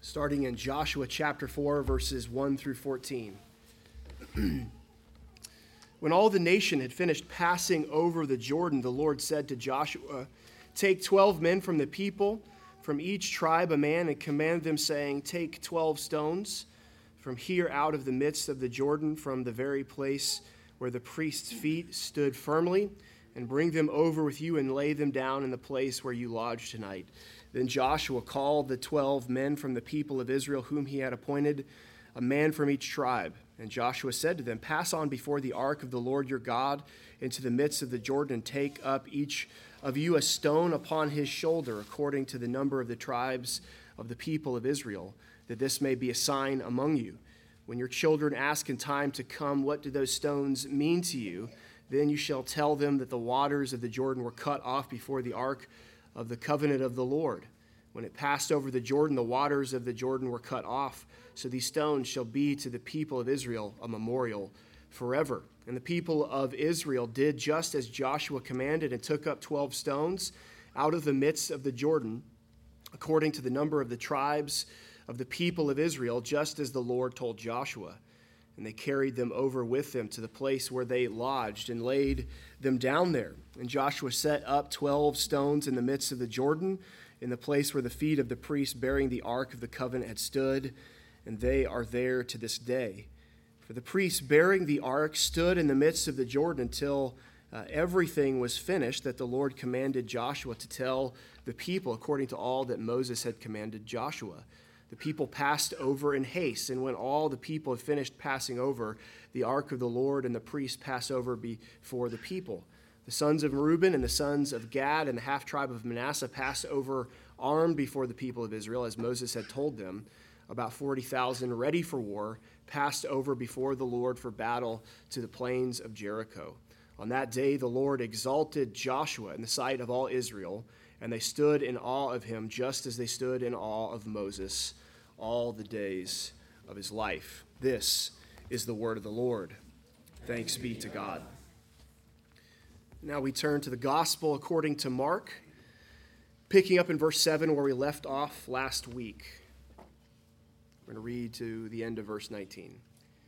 starting in Joshua chapter 4, verses 1 through 14. When all the nation had finished passing over the Jordan, the Lord said to Joshua, "Take 12 men from the people, from each tribe a man, and command them, saying, Take 12 stones from here out of the midst of the Jordan, from the very place where the priest's feet stood firmly, and bring them over with you and lay them down in the place where you lodge tonight." Then Joshua called the 12 men from the people of Israel, whom he had appointed, a man from each tribe. And Joshua said to them, "Pass on before the ark of the Lord your God into the midst of the Jordan, and take up each of you a stone upon his shoulder, according to the number of the tribes of the people of Israel, that this may be a sign among you. When your children ask in time to come, 'What do those stones mean to you?' then you shall tell them that the waters of the Jordan were cut off before the ark of the covenant of the Lord. When it passed over the Jordan, the waters of the Jordan were cut off. So these stones shall be to the people of Israel a memorial forever." And the people of Israel did just as Joshua commanded, and took up 12 stones out of the midst of the Jordan, according to the number of the tribes of the people of Israel, just as the Lord told Joshua. And they carried them over with them to the place where they lodged, and laid them down there. And Joshua set up 12 stones in the midst of the Jordan, in the place where the feet of the priests bearing the ark of the covenant had stood, and they are there to this day. For the priests bearing the ark stood in the midst of the Jordan until everything was finished that the Lord commanded Joshua to tell the people, according to all that Moses had commanded Joshua. The people passed over in haste, and when all the people had finished passing over, the ark of the Lord and the priests passed over before the people. The sons of Reuben and the sons of Gad and the half-tribe of Manasseh passed over armed before the people of Israel, as Moses had told them. About 40,000 ready for war passed over before the Lord for battle to the plains of Jericho. On that day the Lord exalted Joshua in the sight of all Israel, and they stood in awe of him, just as they stood in awe of Moses all the days of his life. This is the word of the Lord. Thanks be to God. Now we turn to the gospel according to Mark, picking up in verse 7 where we left off last week. We're going to read to the end of verse 19.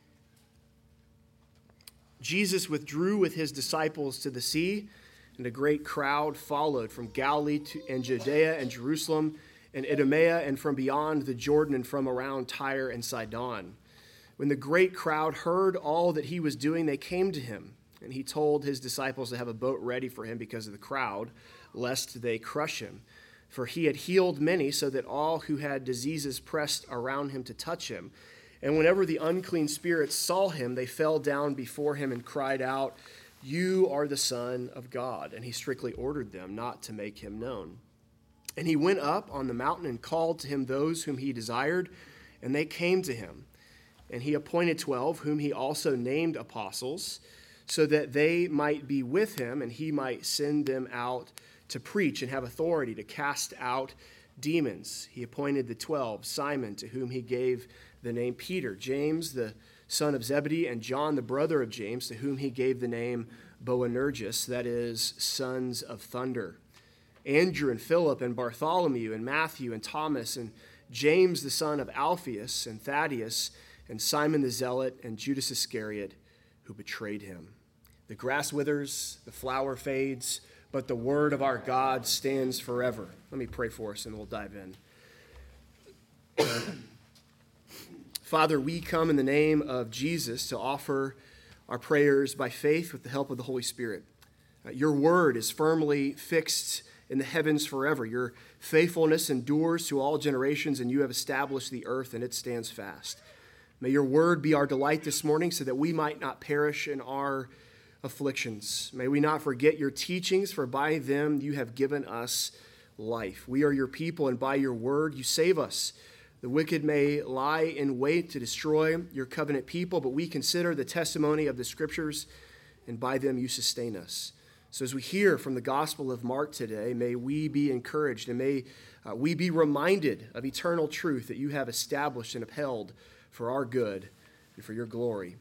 Jesus withdrew with his disciples to the sea, and a great crowd followed from Galilee and Judea and Jerusalem and Idumea, and from beyond the Jordan, and from around Tyre and Sidon. When the great crowd heard all that he was doing, they came to him, and he told his disciples to have a boat ready for him because of the crowd, lest they crush him. For he had healed many, so that all who had diseases pressed around him to touch him. And whenever the unclean spirits saw him, they fell down before him and cried out, "You are the Son of God." And he strictly ordered them not to make him known. And he went up on the mountain and called to him those whom he desired, and they came to him. And he appointed 12, whom he also named apostles, so that they might be with him, and he might send them out to preach and have authority to cast out demons. He appointed the 12, Simon, to whom he gave the name Peter, James, the son of Zebedee, and John, the brother of James, to whom he gave the name Boanerges, that is, sons of thunder. Andrew and Philip and Bartholomew and Matthew and Thomas and James, the son of Alphaeus, and Thaddeus, and Simon the Zealot, and Judas Iscariot, who betrayed him. The grass withers, the flower fades, but the word of our God stands forever. Let me pray for us and we'll dive in. Father, we come in the name of Jesus to offer our prayers by faith with the help of the Holy Spirit. Your word is firmly fixed in the heavens forever. Your faithfulness endures to all generations, and you have established the earth, and it stands fast. May your word be our delight this morning, so that we might not perish in our afflictions. May we not forget your teachings, for by them you have given us life. We are your people, and by your word you save us. The wicked may lie in wait to destroy your covenant people, but we consider the testimony of the scriptures, and by them you sustain us. So as we hear from the Gospel of Mark today, may we be encouraged, and may we be reminded of eternal truth that you have established and upheld for our good and for your glory.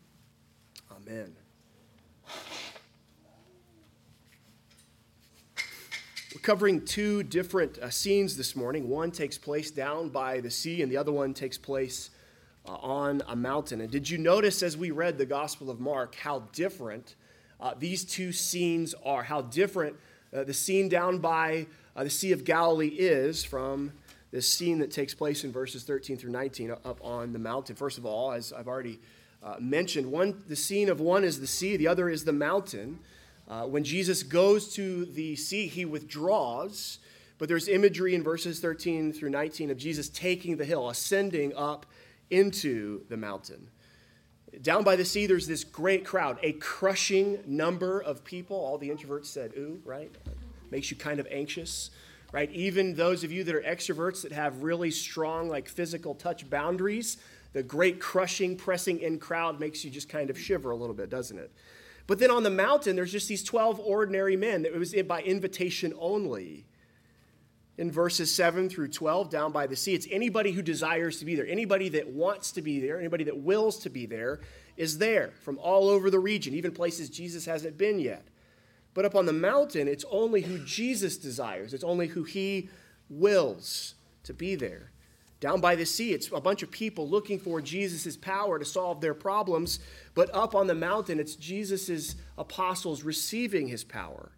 Amen. covering two different scenes this morning. One takes place down by the sea, and the other one takes place on a mountain. And did you notice as we read the Gospel of Mark how different these two scenes are, how different the scene down by the Sea of Galilee is from this scene that takes place in verses 13 through 19 up on the mountain? First of all, as I've already mentioned, the scene of one is the sea, the other is the mountain. When Jesus goes to the sea, he withdraws, but there's imagery in verses 13 through 19 of Jesus taking the hill, ascending up into the mountain. Down by the sea, there's this great crowd, a crushing number of people. All the introverts said, ooh, right? Makes you kind of anxious, right? Even those of you that are extroverts that have really strong, like physical touch boundaries, the great crushing, pressing in crowd makes you just kind of shiver a little bit, doesn't it? But then on the mountain, there's just these 12 ordinary men. It was by invitation only. In verses 7 through 12, down by the sea, it's anybody who desires to be there. Anybody that wants to be there, anybody that wills to be there is there from all over the region, even places Jesus hasn't been yet. But up on the mountain, it's only who Jesus desires. It's only who he wills to be there. Down by the sea, it's a bunch of people looking for Jesus' power to solve their problems. But up on the mountain, it's Jesus' apostles receiving his power.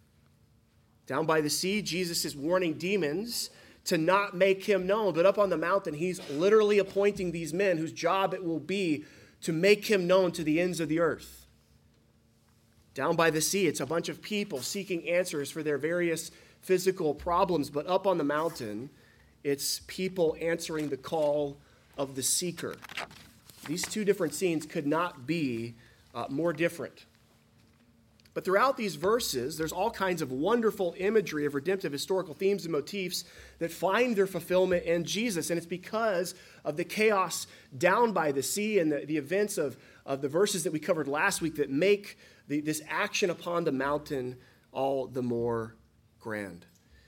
Down by the sea, Jesus is warning demons to not make him known. But up on the mountain, he's literally appointing these men whose job it will be to make him known to the ends of the earth. Down by the sea, it's a bunch of people seeking answers for their various physical problems. But up on the mountain, it's people answering the call of the seeker. These two different scenes could not be more different. But throughout these verses, there's all kinds of wonderful imagery of redemptive historical themes and motifs that find their fulfillment in Jesus. And it's because of the chaos down by the sea and the events of the verses that we covered last week that make this action upon the mountain all the more grand.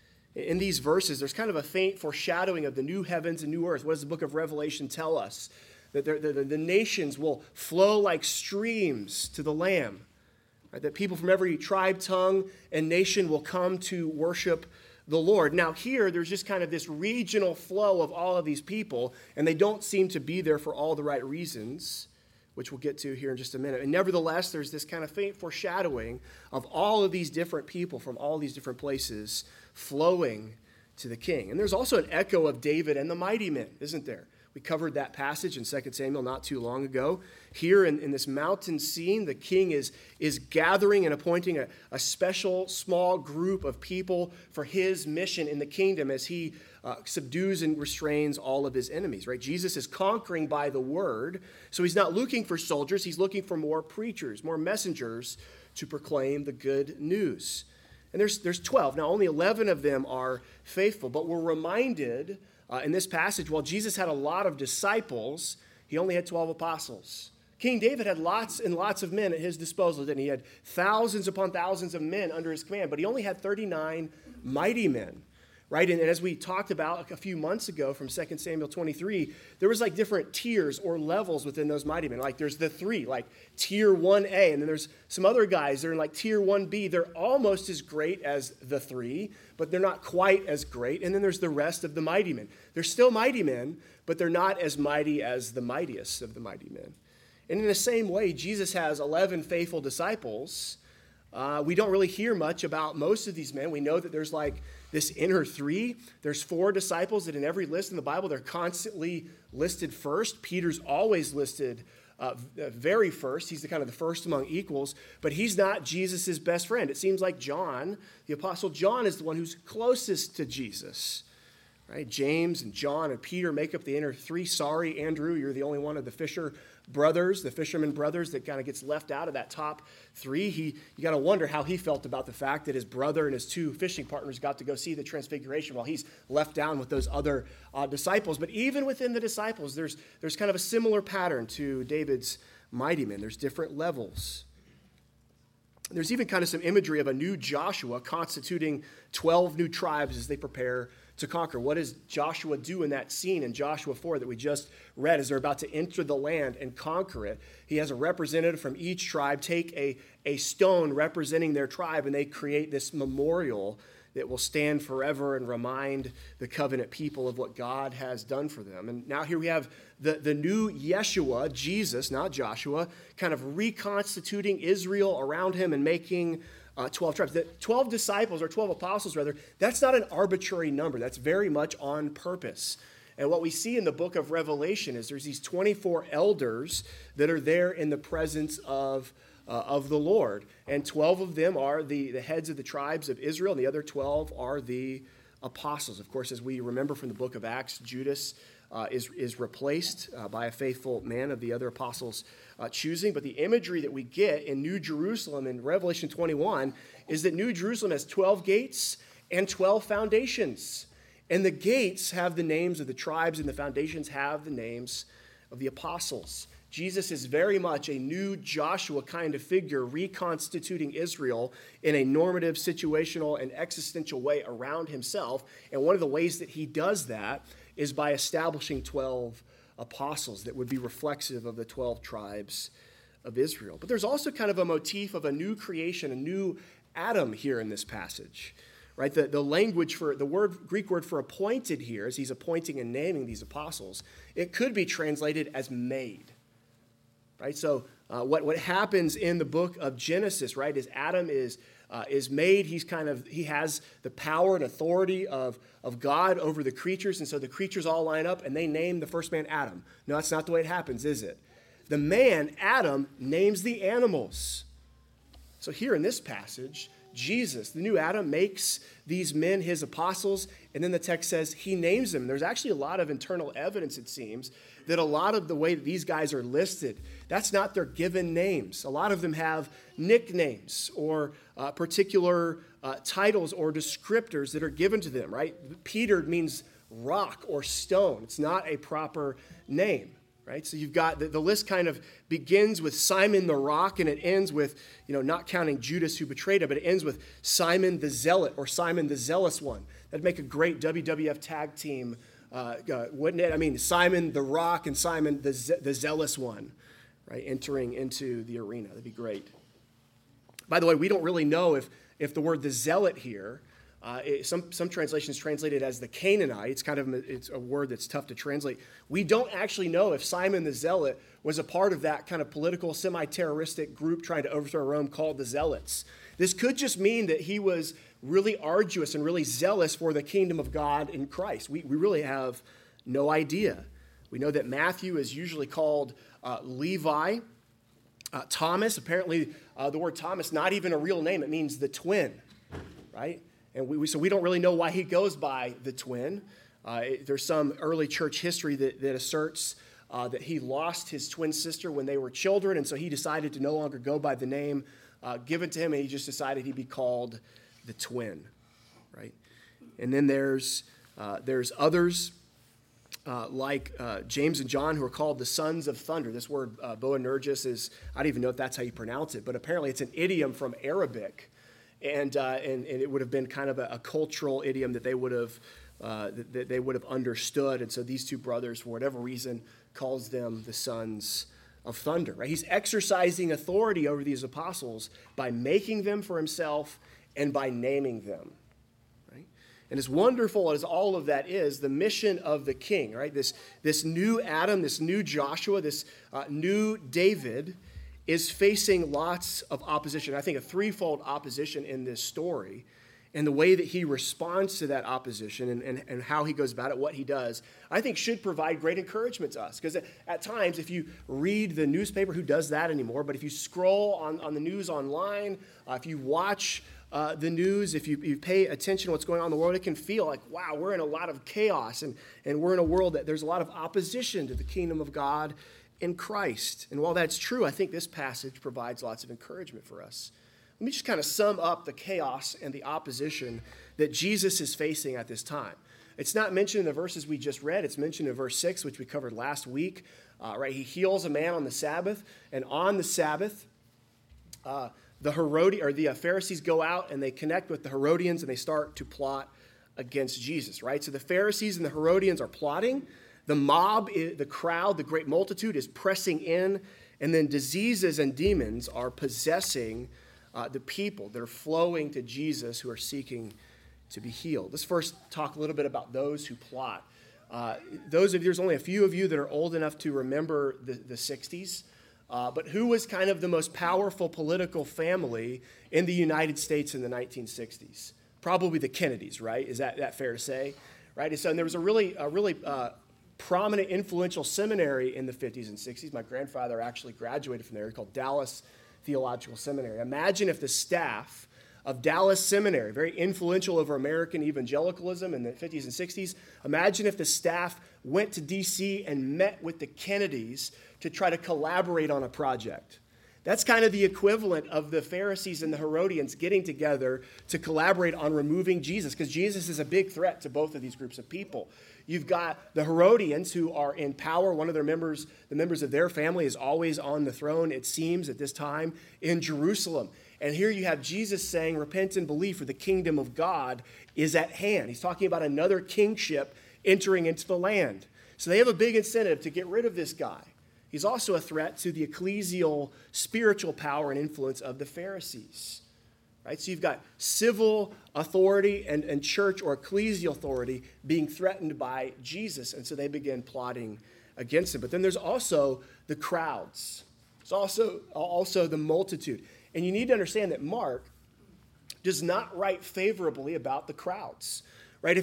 In these verses, there's kind of a faint foreshadowing of the new heavens and new earth. What does the book of Revelation tell us? That the nations will flow like streams to the Lamb. Right? That people from every tribe, tongue, and nation will come to worship the Lord. Now here, there's just kind of this regional flow of all of these people, and they don't seem to be there for all the right reasons, which we'll get to here in just a minute. And nevertheless, there's this kind of faint foreshadowing of all of these different people from all these different places flowing to the king. And there's also an echo of David and the mighty men, isn't there? We covered that passage in 2 Samuel not too long ago. Here in this mountain scene, the king is gathering and appointing a special small group of people for his mission in the kingdom as he subdues and restrains all of his enemies, right? Jesus is conquering by the word, so he's not looking for soldiers. He's looking for more preachers, more messengers to proclaim the good news. And there's 12. Now, only 11 of them are faithful, but we're reminded in this passage, while Jesus had a lot of disciples, he only had 12 apostles. King David had lots and lots of men at his disposal, didn't he? He had thousands upon thousands of men under his command, but he only had 39 mighty men, right? And as we talked about a few months ago from 2 Samuel 23, there was like different tiers or levels within those mighty men. Like there's the three, like tier 1A, and then there's some other guys that are in like tier 1B. They're almost as great as the three, but they're not quite as great. And then there's the rest of the mighty men. They're still mighty men, but they're not as mighty as the mightiest of the mighty men. And in the same way, Jesus has 11 faithful disciples. We don't really hear much about most of these men. We know that there's like this inner three. There's 4 disciples that in every list in the Bible, they're constantly listed first. Peter's always listed very first. He's the kind of the first among equals, but he's not Jesus' best friend. It seems like John, the Apostle John, is the one who's closest to Jesus. Right? James and John and Peter make up the inner three. Sorry, Andrew, you're the only one of the fishermen brothers that kind of gets left out of that top 3. You got to wonder how he felt about the fact that his brother and his 2 fishing partners got to go see the transfiguration while he's left down with those other disciples. But even within the disciples, there's kind of a similar pattern to David's mighty men. There's different levels. There's even kind of some imagery of a new Joshua constituting 12 new tribes as they prepare to conquer. What does Joshua do in that scene in Joshua 4 that we just read as they're about to enter the land and conquer it? He has a representative from each tribe take a stone representing their tribe, and they create this memorial that will stand forever and remind the covenant people of what God has done for them. And now here we have the new Yeshua, Jesus, not Joshua, kind of reconstituting Israel around him and making 12 tribes. The 12 disciples, or 12 apostles rather, that's not an arbitrary number. That's very much on purpose. And what we see in the book of Revelation is there's these 24 elders that are there in the presence of the Lord. And 12 of them are the heads of the tribes of Israel, and the other 12 are the apostles. Of course, as we remember from the book of Acts, Judas is replaced by a faithful man of the other apostles' choosing. But the imagery that we get in New Jerusalem in Revelation 21 is that New Jerusalem has 12 gates and 12 foundations. And the gates have the names of the tribes, and the foundations have the names of the apostles. Jesus is very much a new Joshua kind of figure, reconstituting Israel in a normative, situational, and existential way around himself. And one of the ways that he does that is by establishing 12 apostles that would be reflexive of the 12 tribes of Israel. But there's also kind of a motif of a new creation, a new Adam here in this passage. Right, the language for the Greek word for appointed here, as he's appointing and naming these apostles, it could be translated as made. Right, so what happens in the book of Genesis, right, is Adam is made. He has the power and authority of God over the creatures, and so the creatures all line up and they name the first man Adam. No, that's not the way it happens, is it? The man Adam names the animals. So here in this passage, Jesus, the new Adam, makes these men his apostles, and then the text says he names them. There's actually a lot of internal evidence, it seems, that a lot of the way that these guys are listed, that's not their given names. A lot of them have nicknames or particular titles or descriptors that are given to them, right? Peter means rock or stone. It's not a proper name. Right? So you've got the list kind of begins with Simon the Rock, and it ends with, not counting Judas who betrayed him, but it ends with Simon the Zealot or Simon the Zealous One. That'd make a great WWF tag team, wouldn't it? I mean, Simon the Rock and Simon the Zealous One, right? Entering into the arena. That'd be great. By the way, we don't really know if the word the zealot here, some translations translate it as the Canaanite. It's a word that's tough to translate. We don't actually know if Simon the Zealot was a part of that kind of political, semi-terroristic group trying to overthrow Rome called the Zealots. This could just mean that he was really arduous and really zealous for the kingdom of God in Christ. We really have no idea. We know that Matthew is usually called Levi. Thomas, apparently the word Thomas, not even a real name. It means the twin, right? And so we don't really know why he goes by the twin. There's some early church history that asserts that he lost his twin sister when they were children, and so he decided to no longer go by the name given to him, and he just decided he'd be called the twin, right? And then there's others like James and John who are called the sons of thunder. This word Boanerges is, I don't even know if that's how you pronounce it, but apparently it's an idiom from Arabic. And it would have been kind of a cultural idiom that they would have understood. And so these two brothers, for whatever reason, calls them the sons of thunder. Right? He's exercising authority over these apostles by making them for himself and by naming them. Right? And as wonderful as all of that is, the mission of the king, right? This new Adam, this new Joshua, this new David, is facing lots of opposition. I think a threefold opposition in this story, and the way that he responds to that opposition and how he goes about it, what he does, I think should provide great encouragement to us. Because at times, if you read the newspaper, who does that anymore? But if you scroll on the news online, if you watch the news, if you pay attention to what's going on in the world, it can feel like, wow, we're in a lot of chaos, and we're in a world that there's a lot of opposition to the kingdom of God in Christ. And while that's true, I think this passage provides lots of encouragement for us. Let me just kind of sum up the chaos and the opposition that Jesus is facing at this time. It's not mentioned in the verses we just read. It's mentioned in verse 6, which we covered last week. Right? He heals a man on the Sabbath, and on the Sabbath, the Pharisees go out and they connect with the Herodians and they start to plot against Jesus. Right? So the Pharisees and the Herodians are plotting. The mob, the crowd, the great multitude is pressing in, and then diseases and demons are possessing the people that are flowing to Jesus who are seeking to be healed. Let's first talk a little bit about those who plot. There's only a few of you that are old enough to remember the 60s, but who was kind of the most powerful political family in the United States in the 1960s? Probably the Kennedys, right? Is that fair to say? Right? And there was a really prominent, influential seminary in the 50s and 60s. My grandfather actually graduated from there, called Dallas Theological Seminary. Imagine if the staff of Dallas Seminary, very influential over American evangelicalism in the 50s and 60s, imagine if the staff went to D.C. and met with the Kennedys to try to collaborate on a project. That's kind of the equivalent of the Pharisees and the Herodians getting together to collaborate on removing Jesus, because Jesus is a big threat to both of these groups of people. You've got the Herodians who are in power. One of their members, the members of their family, is always on the throne, it seems, at this time in Jerusalem. And here you have Jesus saying, repent and believe, for the kingdom of God is at hand. He's talking about another kingship entering into the land. So they have a big incentive to get rid of this guy. He's also a threat to the ecclesial spiritual power and influence of the Pharisees. Right? So you've got civil authority and church or ecclesial authority being threatened by Jesus, and so they begin plotting against him. But then there's also the crowds. There's also the multitude. And you need to understand that Mark does not write favorably about the crowds. Right?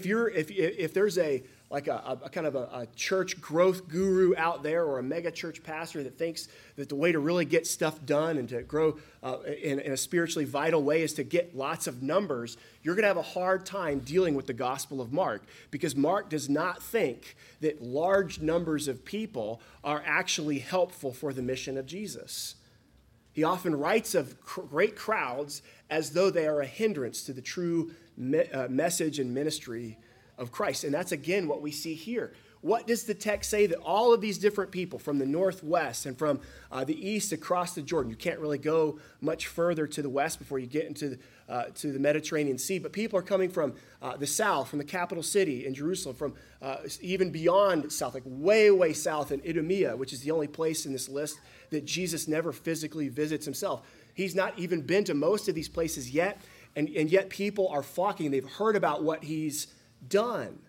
If there's a kind of a church growth guru out there, or a mega church pastor that thinks that the way to really get stuff done and to grow in a spiritually vital way is to get lots of numbers, you're going to have a hard time dealing with the Gospel of Mark, because Mark does not think that large numbers of people are actually helpful for the mission of Jesus. He often writes of great crowds as though they are a hindrance to the true message and ministry of Christ. And that's, again, what we see here. What does the text say? That all of these different people from the northwest and from the east across the Jordan — you can't really go much further to the west before you get into to the Mediterranean Sea — but people are coming from the south, from the capital city in Jerusalem, from even beyond south, like way, way south in Idumea, which is the only place in this list that Jesus never physically visits himself. He's not even been to most of these places yet, and yet people are flocking. They've heard about what he's done.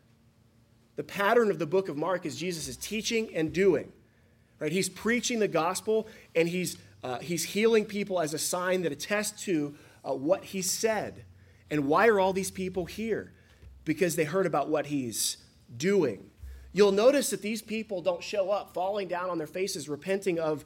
The pattern of the book of Mark is Jesus is teaching and doing. Right? He's preaching the gospel, and he's healing people as a sign that attests to what he said. And why are all these people here? Because they heard about what he's doing. You'll notice that these people don't show up falling down on their faces, repenting of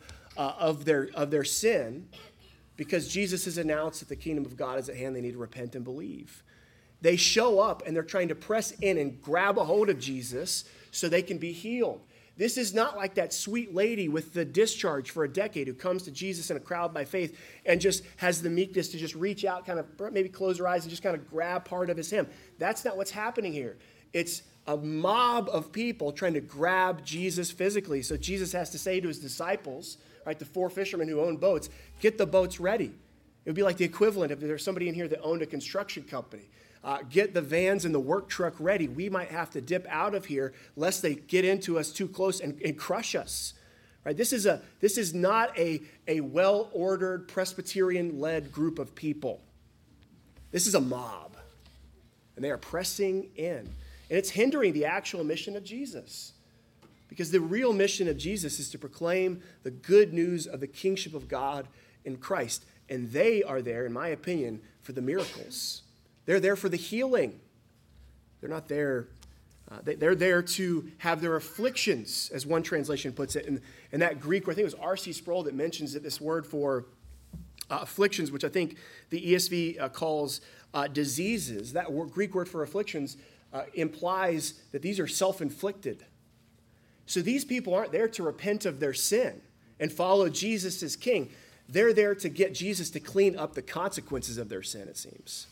their sin, because Jesus has announced that the kingdom of God is at hand. They need to repent and believe. They show up and they're trying to press in and grab a hold of Jesus so they can be healed. This is not like that sweet lady with the discharge for a decade who comes to Jesus in a crowd by faith and just has the meekness to just reach out, kind of maybe close her eyes and just kind of grab part of his hem. That's not what's happening here. It's a mob of people trying to grab Jesus physically. So Jesus has to say to his disciples, right, the 4 fishermen who own boats, get the boats ready. It would be like the equivalent if there's somebody in here that owned a construction company. Get the vans and the work truck ready. We might have to dip out of here lest they get into us too close and crush us. Right? This is not a well-ordered Presbyterian-led group of people. This is a mob, and they are pressing in, and it's hindering the actual mission of Jesus, because the real mission of Jesus is to proclaim the good news of the kingship of God in Christ, and they are there, in my opinion, for the miracles. They're there for the healing. They're not there. They're there to have their afflictions, as one translation puts it. And that Greek word, I think it was R.C. Sproul that mentions that this word for afflictions, which I think the ESV calls diseases, that Greek word for afflictions implies that these are self-inflicted. So these people aren't there to repent of their sin and follow Jesus as king. They're there to get Jesus to clean up the consequences of their sin, it seems.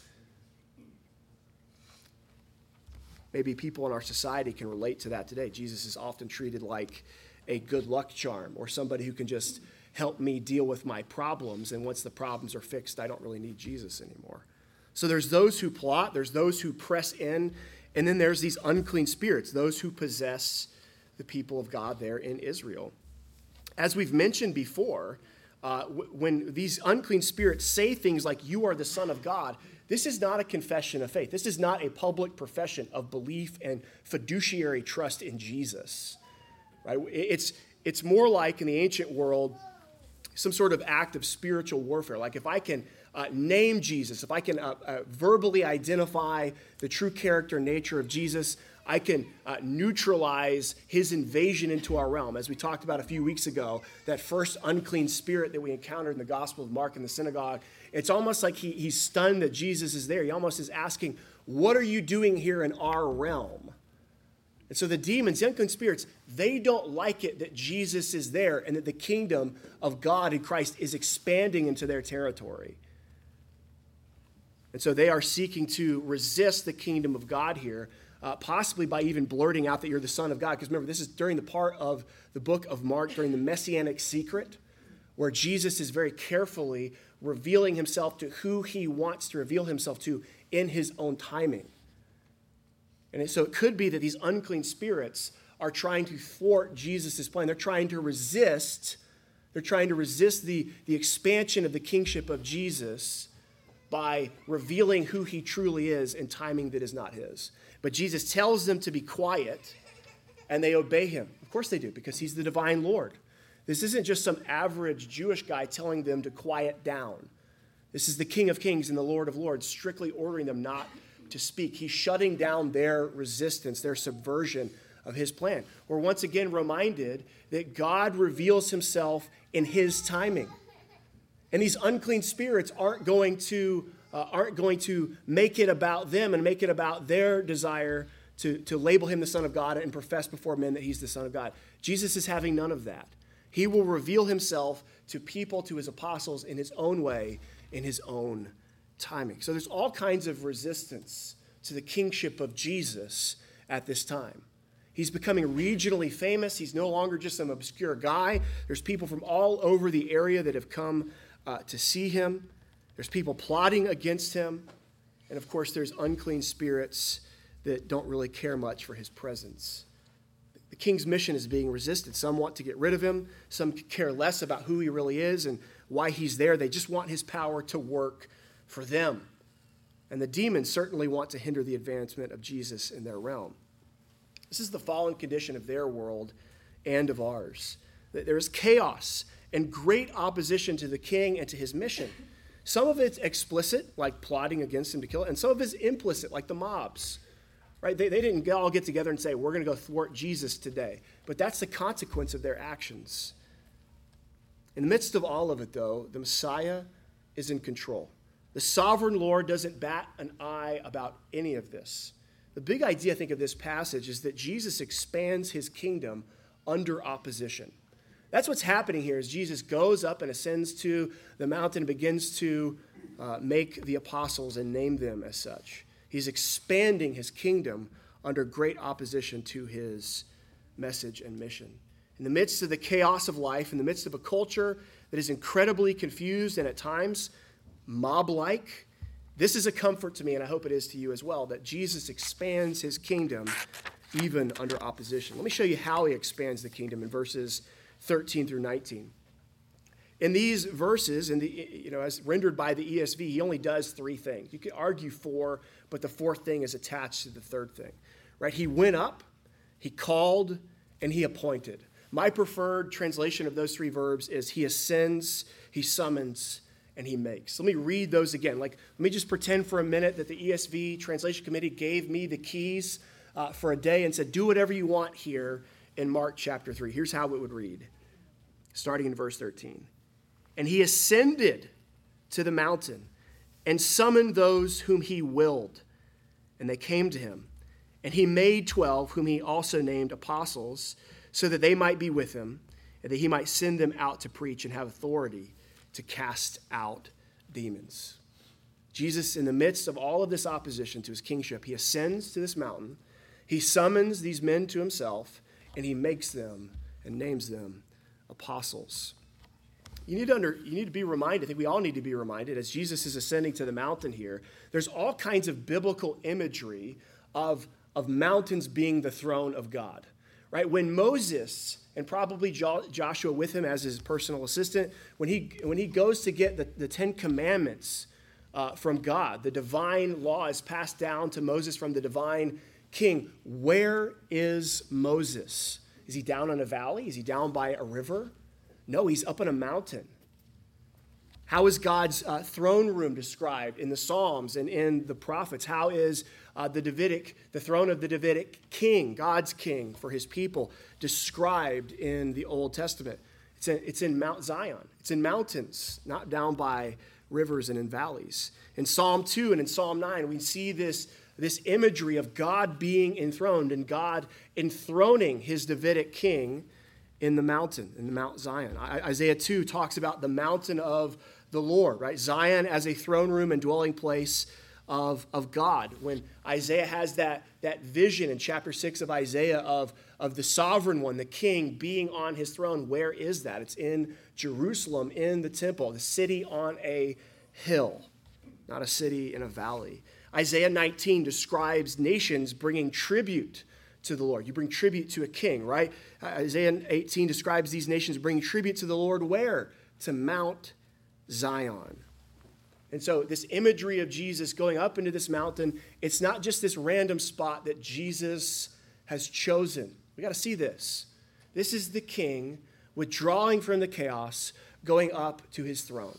Maybe people in our society can relate to that today. Jesus is often treated like a good luck charm, or somebody who can just help me deal with my problems, and once the problems are fixed, I don't really need Jesus anymore. So there's those who plot, there's those who press in, and then there's these unclean spirits, those who possess the people of God there in Israel. As we've mentioned before, when these unclean spirits say things like, "You are the Son of God," This is not a confession of faith. This is not a public profession of belief and fiduciary trust in Jesus. Right? It's more like in the ancient world, some sort of act of spiritual warfare. Like if I can name Jesus, if I can verbally identify the true character and nature of Jesus, I can neutralize his invasion into our realm. As we talked about a few weeks ago, that first unclean spirit that we encountered in the Gospel of Mark in the synagogue, it's almost like he's stunned that Jesus is there. He almost is asking, what are you doing here in our realm? And so the demons, the unclean spirits, they don't like it that Jesus is there and that the kingdom of God in Christ is expanding into their territory. And so they are seeking to resist the kingdom of God here, possibly by even blurting out that you're the Son of God. Because remember, this is during the part of the book of Mark, during the Messianic secret, where Jesus is very carefully revealing himself to who he wants to reveal himself to in his own timing. And so it could be that these unclean spirits are trying to thwart Jesus' plan. They're trying to resist the expansion of the kingship of Jesus by revealing who he truly is in timing that is not his. But Jesus tells them to be quiet, and they obey him. Of course they do, because he's the divine Lord. This isn't just some average Jewish guy telling them to quiet down. This is the King of Kings and the Lord of Lords strictly ordering them not to speak. He's shutting down their resistance, their subversion of his plan. We're once again reminded that God reveals himself in his timing. And these unclean spirits aren't going to make it about them and make it about their desire to label him the Son of God and profess before men that he's the Son of God. Jesus is having none of that. He will reveal himself to people, to his apostles, in his own way, in his own timing. So there's all kinds of resistance to the kingship of Jesus at this time. He's becoming regionally famous. He's no longer just some obscure guy. There's people from all over the area that have come to see him. There's people plotting against him. And of course, there's unclean spirits that don't really care much for his presence. The king's mission is being resisted. Some want to get rid of him. Some care less about who he really is and why he's there. They just want his power to work for them. And the demons certainly want to hinder the advancement of Jesus in their realm. This is the fallen condition of their world and of ours. There is chaos and great opposition to the king and to his mission. Some of it's explicit, like plotting against him to kill him, and some of it's implicit, like the mobs. Right? They didn't all get together and say, we're going to go thwart Jesus today. But that's the consequence of their actions. In the midst of all of it, though, the Messiah is in control. The sovereign Lord doesn't bat an eye about any of this. The big idea, I think, of this passage is that Jesus expands his kingdom under opposition. That's what's happening here, is Jesus goes up and ascends to the mountain and begins to make the apostles and name them as such. He's expanding his kingdom under great opposition to his message and mission. In the midst of the chaos of life, in the midst of a culture that is incredibly confused and at times mob-like, this is a comfort to me, and I hope it is to you as well, that Jesus expands his kingdom even under opposition. Let me show you how he expands the kingdom in verses 13 through 19. In these verses, as rendered by the ESV, he only does three things. You could argue four, but the fourth thing is attached to the third thing. Right? He went up, he called, and he appointed. My preferred translation of those three verbs is he ascends, he summons, and he makes. Let me read those again. Let me just pretend for a minute that the ESV translation committee gave me the keys for a day and said, do whatever you want here in Mark chapter 3. Here's how it would read, starting in verse 13. And he ascended to the mountain and summoned those whom he willed. And they came to him. And he made 12, whom he also named apostles, so that they might be with him, and that he might send them out to preach and have authority to cast out demons. Jesus, in the midst of all of this opposition to his kingship, he ascends to this mountain. He summons these men to himself, and he makes them and names them apostles. You need to be reminded, I think we all need to be reminded, as Jesus is ascending to the mountain here, there's all kinds of biblical imagery of mountains being the throne of God. Right? When Moses, and probably Joshua with him as his personal assistant, when he goes to get the Ten Commandments from God. The divine law is passed down to Moses from the divine king. Where is Moses? Is he down in a valley? Is he down by a river? No, he's up on a mountain. How is God's throne room described in the Psalms and in the prophets? How is the throne of the Davidic king, God's king for his people, described in the Old Testament? It's in Mount Zion. It's in mountains, not down by rivers and in valleys. In Psalm 2 and in Psalm 9, we see this imagery of God being enthroned and God enthroning his Davidic king in the mountain, in the Mount Zion. Isaiah 2 talks about the mountain of the Lord, right? Zion as a throne room and dwelling place of God. When Isaiah has that vision in chapter 6 of Isaiah of the sovereign one, the king being on his throne, where is that? It's in Jerusalem, in the temple, the city on a hill, not a city in a valley. Isaiah 19 describes nations bringing tribute to the Lord. You bring tribute to a king, right? Isaiah 18 describes these nations bringing tribute to the Lord where? To Mount Zion. And so this imagery of Jesus going up into this mountain, it's not just this random spot that Jesus has chosen. We got to see this. This is the king withdrawing from the chaos, going up to his throne.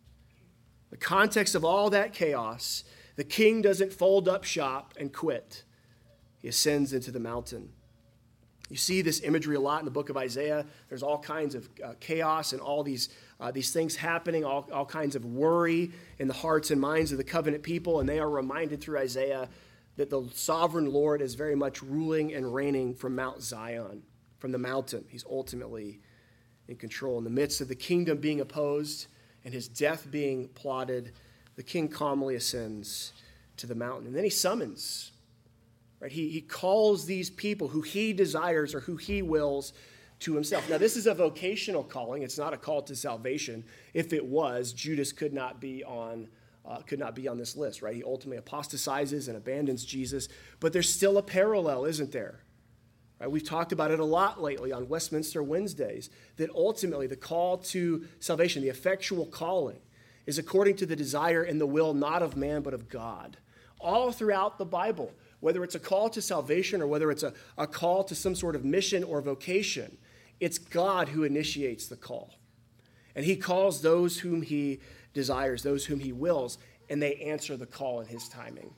The context of all that chaos, the king doesn't fold up shop and quit. He ascends into the mountain. You see this imagery a lot in the book of Isaiah. There's all kinds of chaos and all these things happening, all kinds of worry in the hearts and minds of the covenant people, and they are reminded through Isaiah that the sovereign Lord is very much ruling and reigning from Mount Zion, from the mountain. He's ultimately in control. In the midst of the kingdom being opposed and his death being plotted, the king calmly ascends to the mountain. And then he summons, right? He calls these people who he desires or who he wills to himself. Now, this is a vocational calling. It's not a call to salvation. If it was, Judas could not be on this list, right? He ultimately apostatizes and abandons Jesus. But there's still a parallel, isn't there? Right? We've talked about it a lot lately on Westminster Wednesdays, that ultimately the call to salvation, the effectual calling, is according to the desire and the will not of man but of God. All throughout the Bible, whether it's a call to salvation or whether it's a call to some sort of mission or vocation, it's God who initiates the call. And he calls those whom he desires, those whom he wills, and they answer the call in his timing.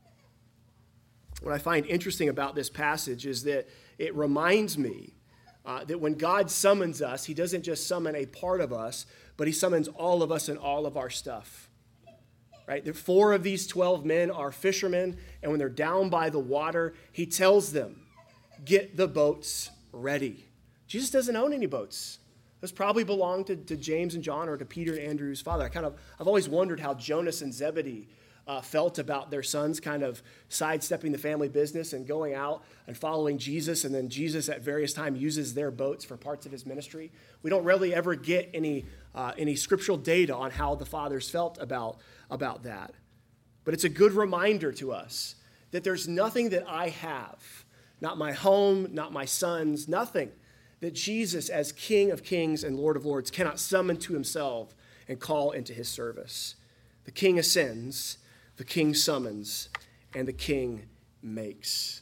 What I find interesting about this passage is that it reminds me that when God summons us, he doesn't just summon a part of us, but he summons all of us and all of our stuff. Right? The 4 of these 12 men are fishermen, and when they're down by the water, he tells them, get the boats ready. Jesus doesn't own any boats. Those probably belong to James and John or to Peter and Andrew's father. I've always wondered how Jonas and Zebedee felt about their sons kind of sidestepping the family business and going out and following Jesus, and then Jesus at various times uses their boats for parts of his ministry. We don't really ever get any scriptural data on how the fathers felt about that. But it's a good reminder to us that there's nothing that I have, not my home, not my sons, nothing that Jesus as King of Kings and Lord of Lords cannot summon to himself and call into his service. The king ascends, the king summons, and the king makes.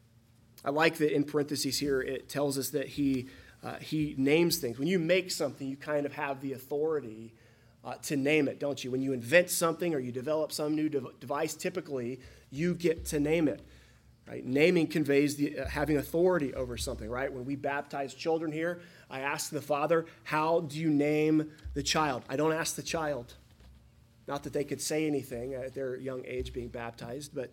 I like that in parentheses here, it tells us that he names things. When you make something, you kind of have the authority to name it, don't you? When you invent something or you develop some new device, typically you get to name it. Right? Naming conveys having authority over something, right? When we baptize children here, I ask the father, how do you name the child? I don't ask the child. Not that they could say anything at their young age being baptized, but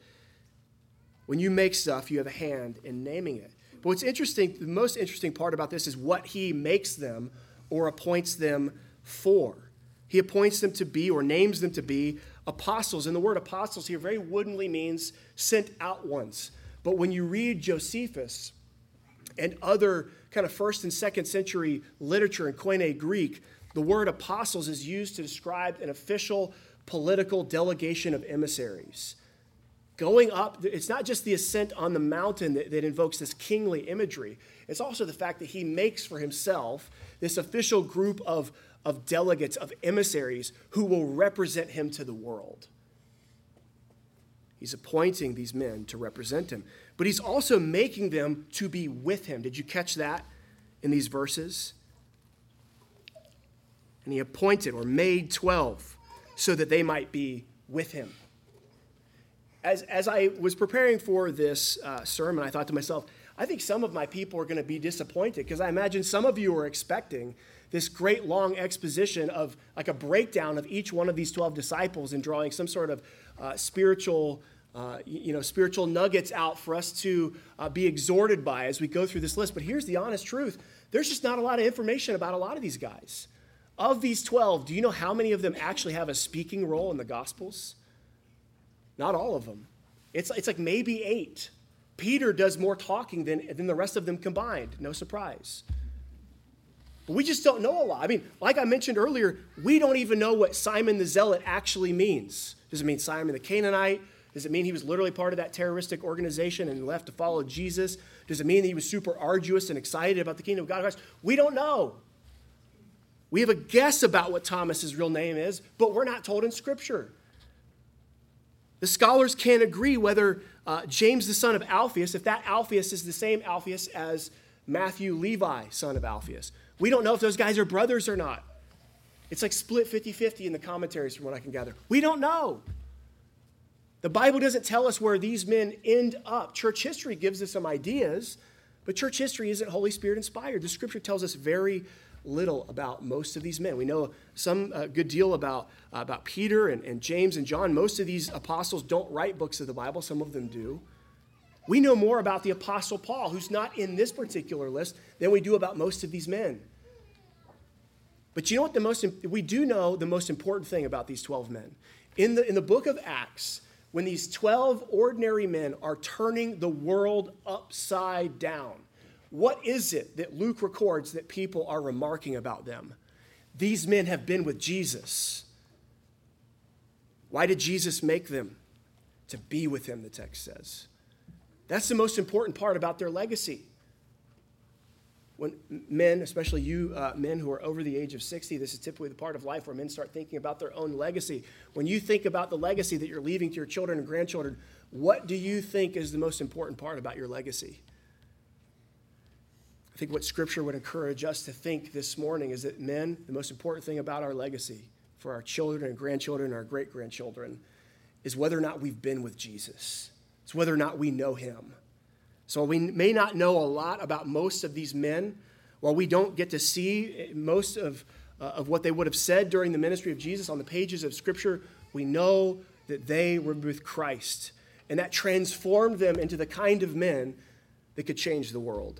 when you make stuff, you have a hand in naming it. But what's interesting, the most interesting part about this is what he makes them or appoints them for. He appoints them to be or names them to be apostles. And the word apostles here very woodenly means sent out ones. But when you read Josephus and other kind of 1st and 2nd century literature in Koine Greek, the word apostles is used to describe an official political delegation of emissaries. Going up, it's not just the ascent on the mountain that invokes this kingly imagery. It's also the fact that he makes for himself this official group of of delegates, of emissaries who will represent him to the world. He's appointing these men to represent him, but he's also making them to be with him. Did you catch that in these verses? And he appointed or made 12 so that they might be with him. As I was preparing for this sermon, I thought to myself, I think some of my people are going to be disappointed because I imagine some of you are expecting this great long exposition of like a breakdown of each one of these 12 disciples and drawing some sort of spiritual nuggets out for us to be exhorted by as we go through this list. But here's the honest truth. There's just not a lot of information about a lot of these guys. Of these 12, do you know how many of them actually have a speaking role in the Gospels? Not all of them. It's like maybe 8. Peter does more talking than the rest of them combined. No surprise. But we just don't know a lot. I mean, like I mentioned earlier, we don't even know what Simon the Zealot actually means. Does it mean Simon the Canaanite? Does it mean he was literally part of that terroristic organization and left to follow Jesus? Does it mean that he was super arduous and excited about the kingdom of God? We don't know. We have a guess about what Thomas's real name is, but we're not told in Scripture. The scholars can't agree whether James, the son of Alphaeus, if that Alphaeus is the same Alphaeus as Matthew, Levi, son of Alphaeus. We don't know if those guys are brothers or not. It's like split 50-50 in the commentaries from what I can gather. We don't know. The Bible doesn't tell us where these men end up. Church history gives us some ideas, but church history isn't Holy Spirit inspired. The Scripture tells us very little about most of these men. We know some good deal about Peter and James and John. Most of these apostles don't write books of the Bible. Some of them do. We know more about the Apostle Paul, who's not in this particular list, than we do about most of these men. But you know what we do know the most important thing about these 12 men. In the book of Acts, when these 12 ordinary men are turning the world upside down, what is it that Luke records that people are remarking about them? These men have been with Jesus. Why did Jesus make them? To be with him, the text says. That's the most important part about their legacy. When men, especially you men who are over the age of 60, this is typically the part of life where men start thinking about their own legacy. When you think about the legacy that you're leaving to your children and grandchildren, what do you think is the most important part about your legacy? I think what Scripture would encourage us to think this morning is that men, the most important thing about our legacy for our children and grandchildren and our great-grandchildren is whether or not we've been with Jesus. It's whether or not we know him. So we may not know a lot about most of these men. While we don't get to see most of what they would have said during the ministry of Jesus on the pages of Scripture, we know that they were with Christ, and that transformed them into the kind of men that could change the world.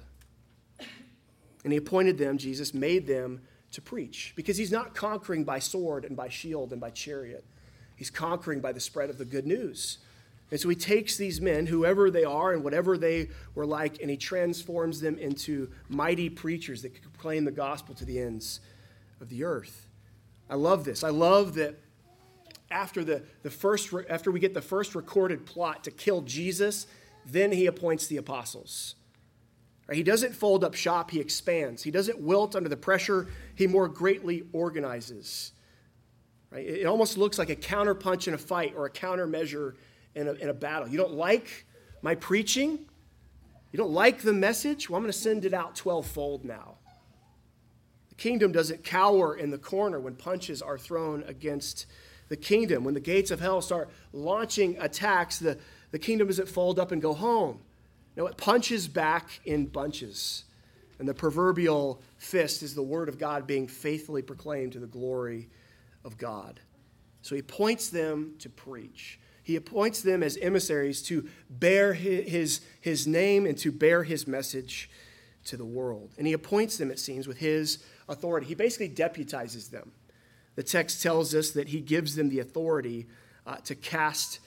And he appointed them, Jesus made them to preach, because he's not conquering by sword and by shield and by chariot. He's conquering by the spread of the good news. And so he takes these men, whoever they are and whatever they were like, and he transforms them into mighty preachers that could proclaim the gospel to the ends of the earth. I love this. I love that after we get the first recorded plot to kill Jesus, then he appoints the apostles. He doesn't fold up shop, he expands. He doesn't wilt under the pressure, he more greatly organizes. Right? It almost looks like a counterpunch in a fight or a countermeasure in a battle. You don't like my preaching? You don't like the message? Well, I'm going to send it out 12-fold now. The kingdom doesn't cower in the corner when punches are thrown against the kingdom. When the gates of hell start launching attacks, the kingdom doesn't fold up and go home. No, it punches back in bunches. And the proverbial fist is the word of God being faithfully proclaimed to the glory of God. So he appoints them to preach. He appoints them as emissaries to bear his name and to bear his message to the world. And he appoints them, it seems, with his authority. He basically deputizes them. The text tells us that he gives them the authority to cast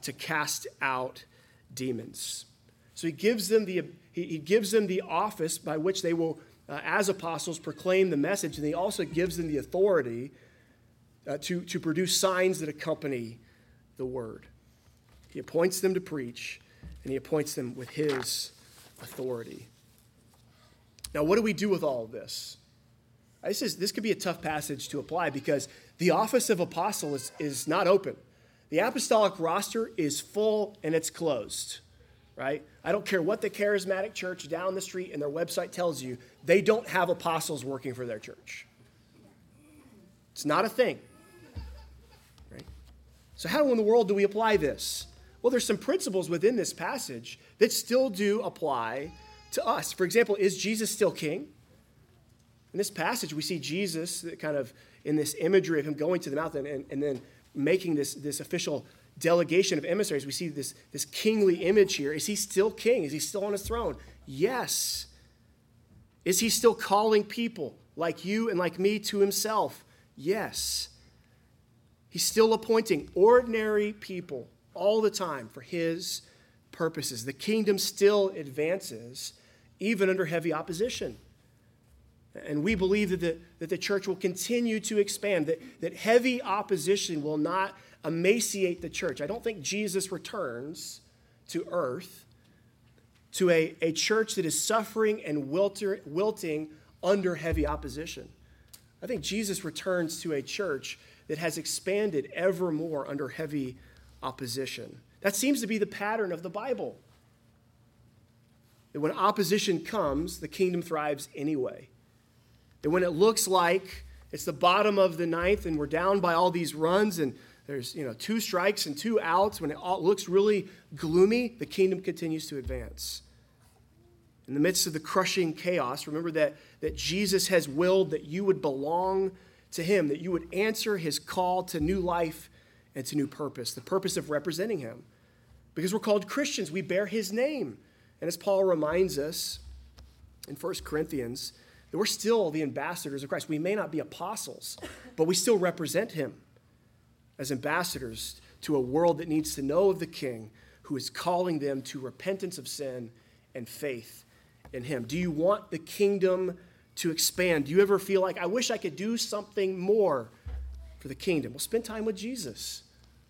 out demons. So he gives them the office by which they will, as apostles, proclaim the message, and he also gives them the authority to produce signs that accompany the word. He appoints them to preach, and he appoints them with his authority. Now, what do we do with all of this? This could be a tough passage to apply because the office of apostle is not open. The apostolic roster is full and it's closed, right? I don't care what the charismatic church down the street and their website tells you, they don't have apostles working for their church. It's not a thing, right? So how in the world do we apply this? Well, there's some principles within this passage that still do apply to us. For example, is Jesus still king? In this passage, we see Jesus kind of in this imagery of him going to the mountain and then making this official delegation of emissaries. We see this kingly image here. Is he still king? Is he still on his throne? Yes. Is he still calling people like you and like me to himself? Yes. He's still appointing ordinary people all the time for his purposes. The kingdom still advances even under heavy opposition. And we believe that the church will continue to expand, that heavy opposition will not emaciate the church. I don't think Jesus returns to earth to a church that is suffering and wilting under heavy opposition. I think Jesus returns to a church that has expanded ever more under heavy opposition. That seems to be the pattern of the Bible. That when opposition comes, the kingdom thrives anyway. That when it looks like it's the bottom of the ninth and we're down by all these runs and there's 2 strikes and 2 outs, when it all looks really gloomy, the kingdom continues to advance. In the midst of the crushing chaos, remember that Jesus has willed that you would belong to him, that you would answer his call to new life and to new purpose, the purpose of representing him. Because we're called Christians, we bear his name. And as Paul reminds us in 1 Corinthians, that we're still the ambassadors of Christ. We may not be apostles, but we still represent him as ambassadors to a world that needs to know of the King who is calling them to repentance of sin and faith in him. Do you want the kingdom to expand? Do you ever feel like, I wish I could do something more for the kingdom? Well, spend time with Jesus.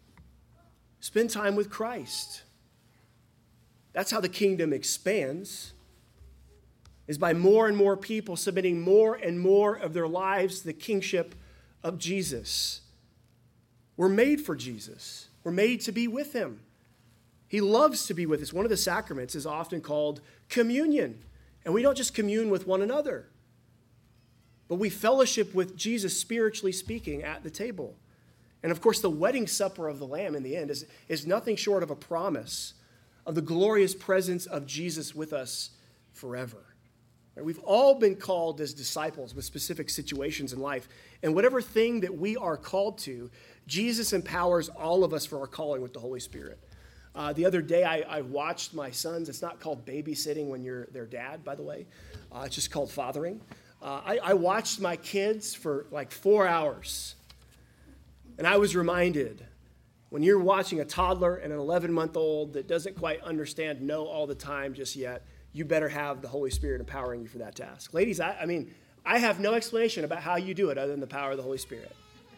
Spend time with Christ. That's how the kingdom expands, is by more and more people submitting more and more of their lives to the kingship of Jesus. We're made for Jesus. We're made to be with him. He loves to be with us. One of the sacraments is often called communion. And we don't just commune with one another, but we fellowship with Jesus, spiritually speaking, at the table. And of course, the wedding supper of the Lamb in the end is nothing short of a promise of the glorious presence of Jesus with us forever. We've all been called as disciples with specific situations in life. And whatever thing that we are called to, Jesus empowers all of us for our calling with the Holy Spirit. The other day, I watched my sons. It's not called babysitting when you're their dad, by the way. It's just called fathering. I watched my kids for like 4 hours. And I was reminded, when you're watching a toddler and an 11-month-old that doesn't quite understand no all the time just yet, you better have the Holy Spirit empowering you for that task. Ladies, I have no explanation about how you do it other than the power of the Holy Spirit.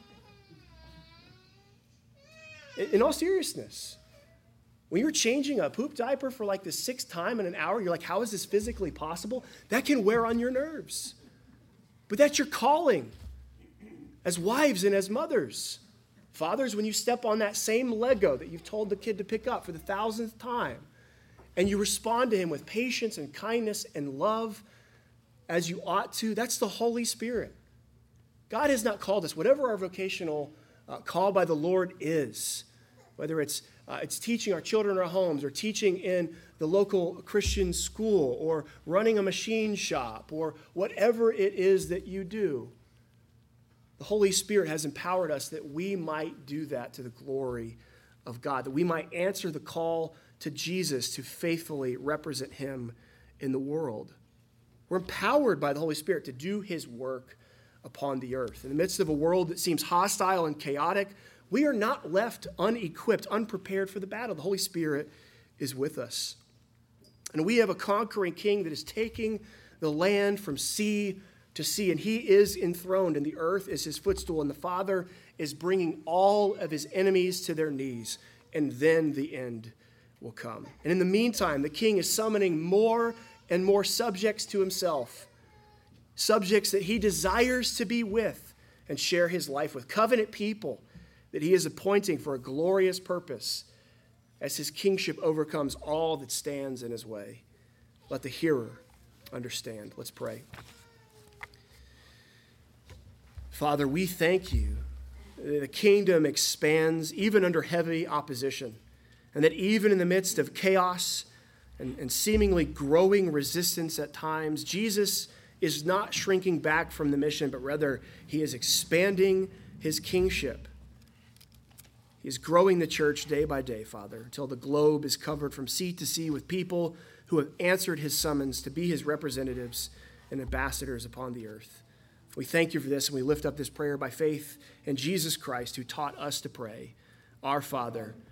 In all seriousness, when you're changing a poop diaper for like the 6th time in an hour, you're like, how is this physically possible? That can wear on your nerves. But that's your calling as wives and as mothers. Fathers, when you step on that same Lego that you've told the kid to pick up for the 1,000th time, and you respond to him with patience and kindness and love as you ought to, that's the Holy Spirit. God has not called us, whatever our vocational call by the Lord is, whether it's teaching our children in our homes or teaching in the local Christian school or running a machine shop or whatever it is that you do. The Holy Spirit has empowered us that we might do that to the glory of God, that we might answer the call to Jesus to faithfully represent him in the world. We're empowered by the Holy Spirit to do his work upon the earth. In the midst of a world that seems hostile and chaotic, we are not left unequipped, unprepared for the battle. The Holy Spirit is with us. And we have a conquering king that is taking the land from sea to sea, and he is enthroned, and the earth is his footstool, and the Father is bringing all of his enemies to their knees, and then the end will come. And in the meantime, the king is summoning more and more subjects to himself. subjects that he desires to be with and share his life with, covenant people that he is appointing for a glorious purpose as his kingship overcomes all that stands in his way. Let the hearer understand. Let's pray. Father, we thank you that the kingdom expands even under heavy opposition, and that even in the midst of chaos and seemingly growing resistance at times, Jesus is not shrinking back from the mission, but rather he is expanding his kingship. He is growing the church day by day, Father, until the globe is covered from sea to sea with people who have answered his summons to be his representatives and ambassadors upon the earth. We thank you for this, and we lift up this prayer by faith in Jesus Christ, who taught us to pray, Our Father,